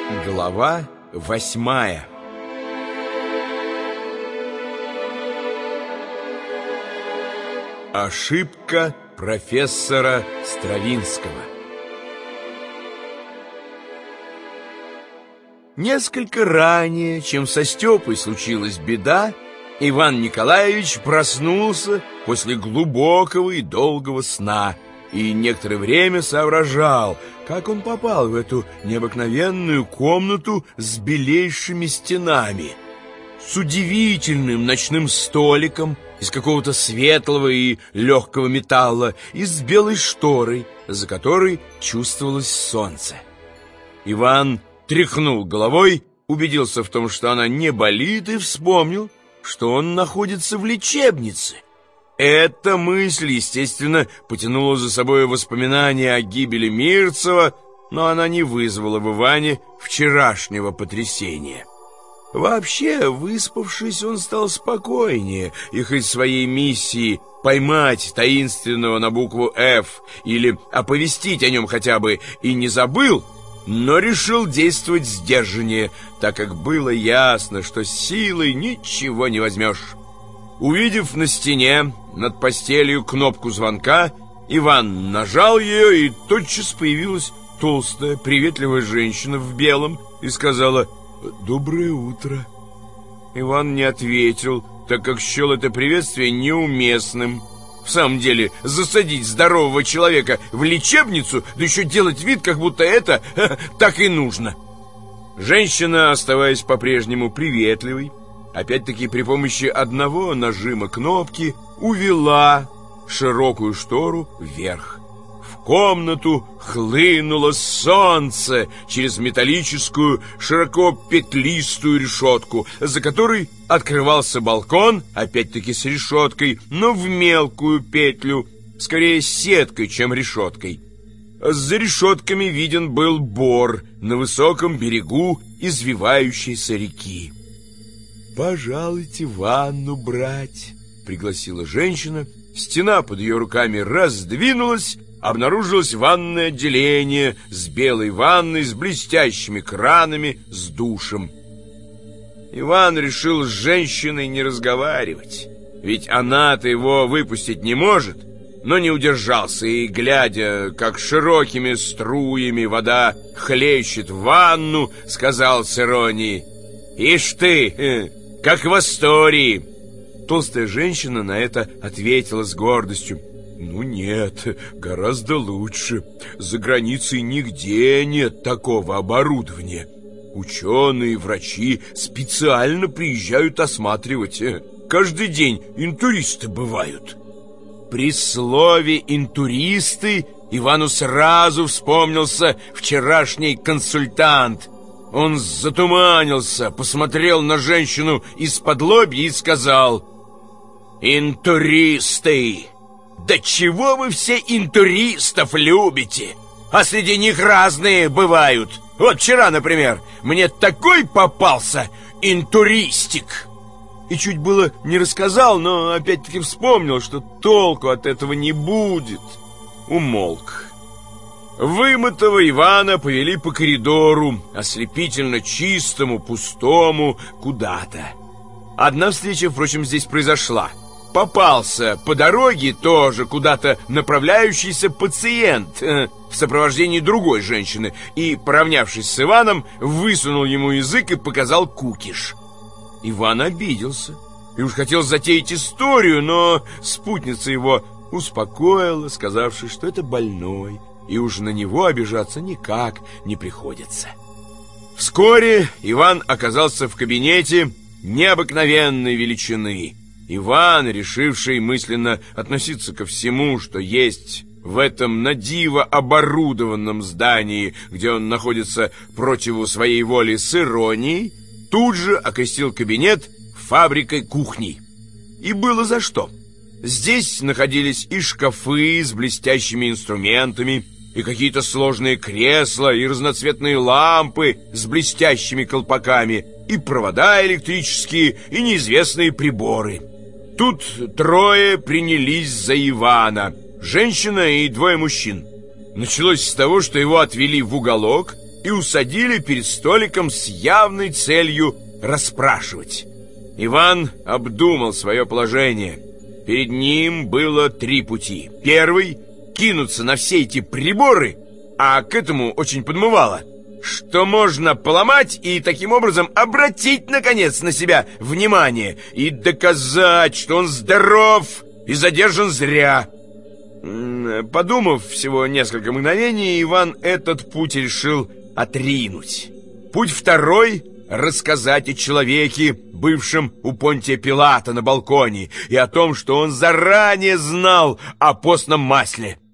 Глава 8. Ошибка профессора Стравинского. Несколько ранее, чем со Степой случилась беда, Иван Николаевич проснулся после глубокого и долгого сна и некоторое время соображал, как он попал в эту необыкновенную комнату с белейшими стенами, с удивительным ночным столиком из какого-то светлого и легкого металла и с белой шторой, за которой чувствовалось солнце. Иван тряхнул головой, убедился в том, что она не болит, и вспомнил, что он находится в лечебнице. Эта мысль, естественно, потянула за собой воспоминания о гибели Мирцева, но она не вызвала в Иване вчерашнего потрясения. Вообще, выспавшись, он стал спокойнее, и хоть своей миссии поймать таинственного на букву «Ф» или оповестить о нем хотя бы и не забыл, но решил действовать сдержаннее, так как было ясно, что силой ничего не возьмешь. Увидев на стене над постелью кнопку звонка, Иван нажал ее, и тотчас появилась толстая, приветливая женщина в белом и сказала: «Доброе утро». Иван не ответил, так как счел это приветствие неуместным. В самом деле, засадить здорового человека в лечебницу, да еще делать вид, как будто это так и нужно. Женщина, оставаясь по-прежнему приветливой, опять-таки при помощи одного нажима кнопки увела широкую штору вверх. В комнату хлынуло солнце через металлическую, широко петлистую решетку, за которой открывался балкон, опять-таки с решеткой, но в мелкую петлю, скорее сеткой, чем решеткой. За решетками виден был бор на высоком берегу извивающейся реки. «Пожалуйте ванну брать», — пригласила женщина. Стена под ее руками раздвинулась, обнаружилось ванное отделение с белой ванной, с блестящими кранами, с душем. Иван решил с женщиной не разговаривать, ведь она-то его выпустить не может, но не удержался и, глядя, как широкими струями вода хлещет в ванну, сказал с иронией: «Ишь ты, как в Астории!» Толстая женщина на это ответила с гордостью: «Ну нет, гораздо лучше. За границей нигде нет такого оборудования. Ученые и врачи специально приезжают осматривать. Каждый день интуристы бывают». При слове «интуристы» Ивану сразу вспомнился вчерашний консультант. Он затуманился, посмотрел на женщину из-подлобья и сказал: «Интуристы! Да чего вы все интуристов любите? А среди них разные бывают. Вот вчера, например, мне такой попался интуристик!» И чуть было не рассказал, но опять-таки вспомнил, что толку от этого не будет. Умолк. Вымытого Ивана повели по коридору, ослепительно чистому, пустому, куда-то. Одна встреча, впрочем, здесь произошла. Попался по дороге тоже куда-то направляющийся пациент в сопровождении другой женщины и, поравнявшись с Иваном, высунул ему язык и показал кукиш. Иван обиделся и уж хотел затеять историю, но спутница его успокоила, сказавши, что это больной, и уж на него обижаться никак не приходится. Вскоре Иван оказался в кабинете необыкновенной величины. Иван, решивший мысленно относиться ко всему, что есть в этом надиво оборудованном здании, где он находится против своей воли, с иронией, тут же окрестил кабинет фабрикой кухни. И было за что. Здесь находились и шкафы с блестящими инструментами, и какие-то сложные кресла, и разноцветные лампы с блестящими колпаками, и провода электрические, и неизвестные приборы. Тут трое принялись за Ивана: женщина и двое мужчин. Началось с того, что его отвели в уголок, и усадили перед столиком с явной целью расспрашивать. Иван обдумал свое положение. Перед ним было 3 пути. Первый — кинуться на все эти приборы, а к этому очень подмывало, что можно поломать и таким образом обратить, наконец, на себя внимание и доказать, что он здоров и задержан зря. Подумав всего несколько мгновений, Иван этот путь решил отринуть. Путь второй — рассказать о человеке, бывшем у Понтия Пилата на балконе, и о том, что он заранее знал о постном масле.